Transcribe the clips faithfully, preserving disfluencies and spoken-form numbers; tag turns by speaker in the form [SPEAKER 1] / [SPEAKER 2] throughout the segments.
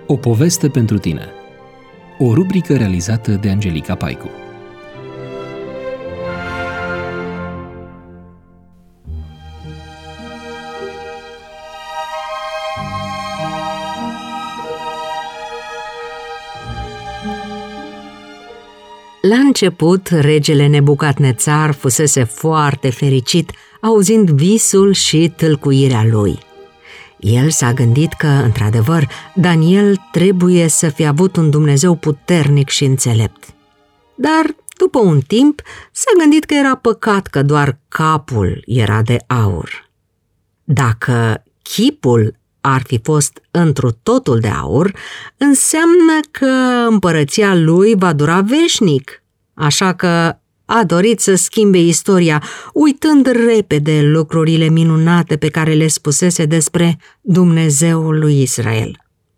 [SPEAKER 1] O poveste pentru tine. O rubrică realizată de Angelica Paicu.
[SPEAKER 2] La început, regele Nebucadnețar fusese foarte fericit auzind visul și tâlcuirea lui. El s-a gândit că, într-adevăr, Daniel trebuie să fie avut un Dumnezeu puternic și înțelept. Dar, după un timp, s-a gândit că era păcat că doar capul era de aur. Dacă chipul ar fi fost întru totul de aur, înseamnă că împărăția lui va dura veșnic, așa că a dorit să schimbe istoria, uitând repede lucrurile minunate pe care le spusese despre Dumnezeul lui Israel.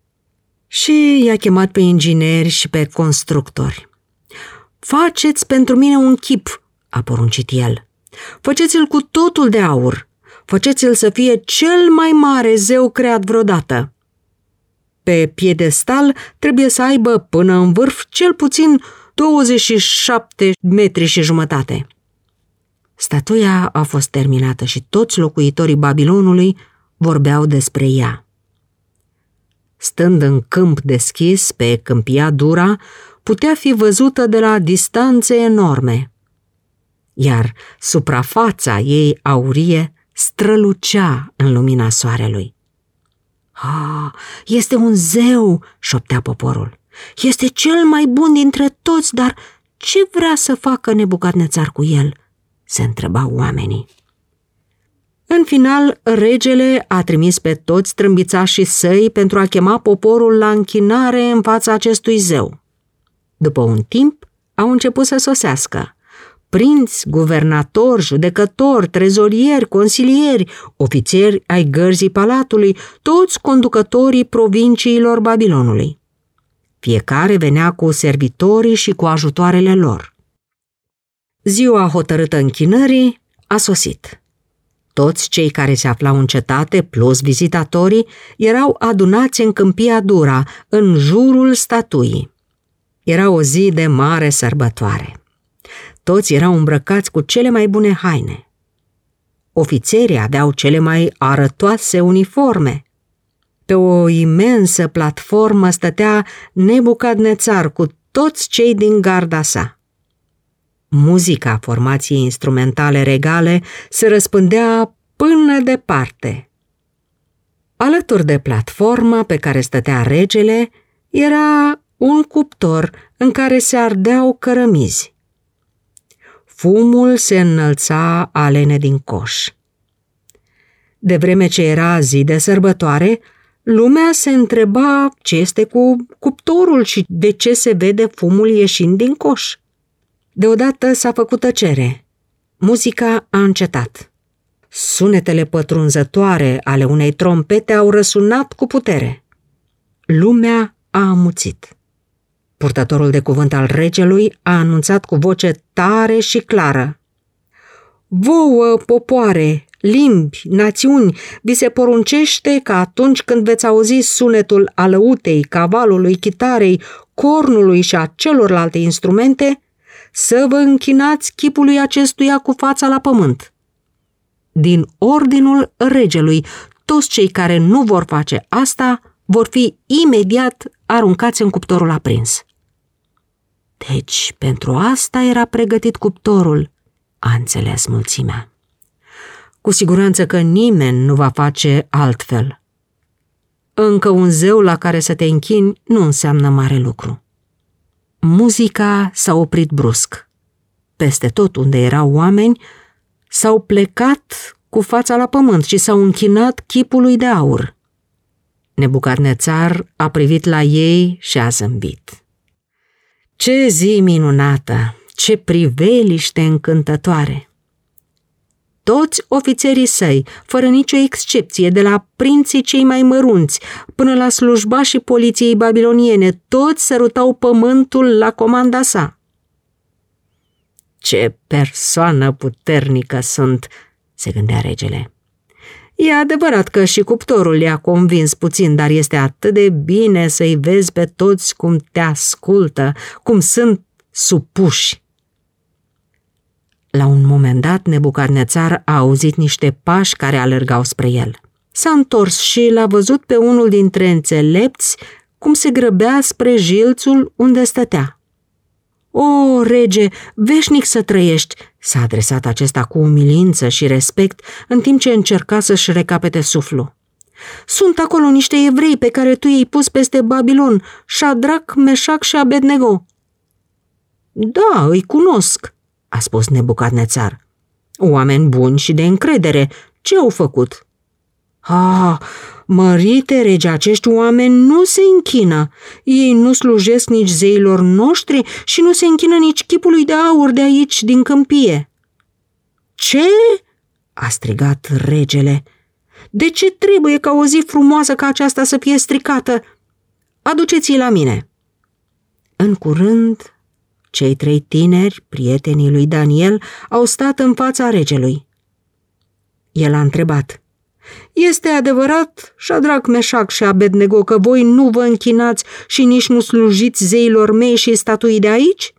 [SPEAKER 2] Și i-a chemat pe ingineri și pe constructori. "Faceți pentru mine un chip," a poruncit el. "Faceți-l cu totul de aur. Faceți-l să fie cel mai mare zeu creat vreodată. Pe piedestal trebuie să aibă până în vârf cel puțin douăzeci și șapte metri și jumătate." Statuia a fost terminată și toți locuitorii Babilonului vorbeau despre ea. Stând în câmp deschis, pe câmpia Dura, putea fi văzută de la distanțe enorme, iar suprafața ei aurie strălucea în lumina soarelui. "Ah, este un zeu!" șoptea poporul. "Este cel mai bun dintre toți, dar ce vrea să facă Nebucadnețar cu el?" se întrebau oamenii. În final, regele a trimis pe toți trâmbițașii săi pentru a chema poporul la închinare în fața acestui zeu. După un timp, au început să sosească prinți, guvernatori, judecători, trezorieri, consilieri, ofițeri ai gărzii palatului, toți conducătorii provinciilor Babilonului. Fiecare venea cu servitorii și cu ajutoarele lor. Ziua hotărâtă închinării a sosit. Toți cei care se aflau în cetate, plus vizitatorii, erau adunați în câmpia Dura, în jurul statuii. Era o zi de mare sărbătoare. Toți erau îmbrăcați cu cele mai bune haine. Ofițerii aveau cele mai arătoase uniforme. Pe o imensă platformă stătea Nebucadnețar cu toți cei din garda sa. Muzica formației instrumentale regale se răspândea până departe. Alături de platforma pe care stătea regele era un cuptor în care se ardeau cărămizi. Fumul se înălța alene din coș. De vreme ce era zi de sărbătoare, lumea se întreba ce este cu cuptorul și de ce se vede fumul ieșind din coș. Deodată s-a făcut tăcere. Muzica a încetat. Sunetele pătrunzătoare ale unei trompete au răsunat cu putere. Lumea a amuțit. Purtătorul de cuvânt al regelui a anunțat cu voce tare și clară: "Vouă, popoare, limbi, națiuni, vi se poruncește că atunci când veți auzi sunetul alăutei, cavalului, chitarei, cornului și a celorlalte instrumente, să vă închinați chipului acestuia cu fața la pământ. Din ordinul regelui, toți cei care nu vor face asta vor fi imediat aruncați în cuptorul aprins." Deci, pentru asta era pregătit cuptorul, a înțeles mulțimea. Cu siguranță că nimeni nu va face altfel. Încă un zeu la care să te închini nu înseamnă mare lucru. Muzica s-a oprit brusc. Peste tot unde erau oameni, s-au plecat cu fața la pământ și s-au închinat chipului de aur. Nebucadnețar a privit la ei și a zâmbit. Ce zi minunată, ce priveliște încântătoare! Toți ofițerii săi, fără nicio excepție, de la prinții cei mai mărunți până la slujbașii poliției babiloniene, toți sărutau pământul la comanda sa. "Ce persoană puternică sunt!" se gândea regele. E adevărat că și cuptorul i-a convins puțin, dar este atât de bine să-i vezi pe toți cum te ascultă, cum sunt supuși. La un moment dat, Nebucadnețar a auzit niște pași care alergau spre el. S-a întors și l-a văzut pe unul dintre înțelepți cum se grăbea spre jilțul unde stătea. O, rege, veșnic să trăiești!" s-a adresat acesta cu umilință și respect, în timp ce încerca să-și recapete suflul. Sunt acolo niște evrei pe care tu i-ai pus peste Babilon, Șadrac, Meșac și Abednego." Da, îi cunosc," a spus Nebucadnețar. Oameni buni și de încredere, ce au făcut?" Ah, mărite rege, acești oameni nu se închină. Ei nu slujesc nici zeilor noștri și nu se închină nici chipului de aur de aici, din câmpie." Ce?" a strigat regele. De ce trebuie ca o zi frumoasă ca aceasta să fie stricată? Aduceți-i la mine." În curând, cei trei tineri, prietenii lui Daniel, au stat în fața regelui. El a întrebat: Este adevărat, Șadrac, Meșac și Abednego, că voi nu vă închinați și nici nu slujiți zeilor mei și statuii de aici?"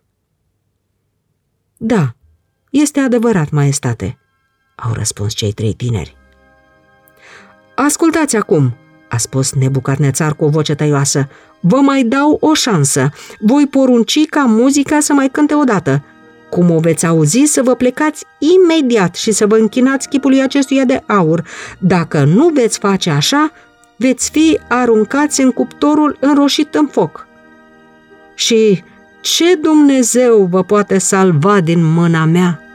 [SPEAKER 2] Da, este adevărat, maestate," au răspuns cei trei tineri. Ascultați acum," a spus Nebucadnețar cu o voce tăioasă, vă mai dau o șansă. Voi porunci ca muzica să mai cânte odată. Cum o veți auzi, să vă plecați imediat și să vă închinați chipului acestuia de aur. Dacă nu veți face așa, veți fi aruncați în cuptorul înroșit în foc. Și ce Dumnezeu vă poate salva din mâna mea?"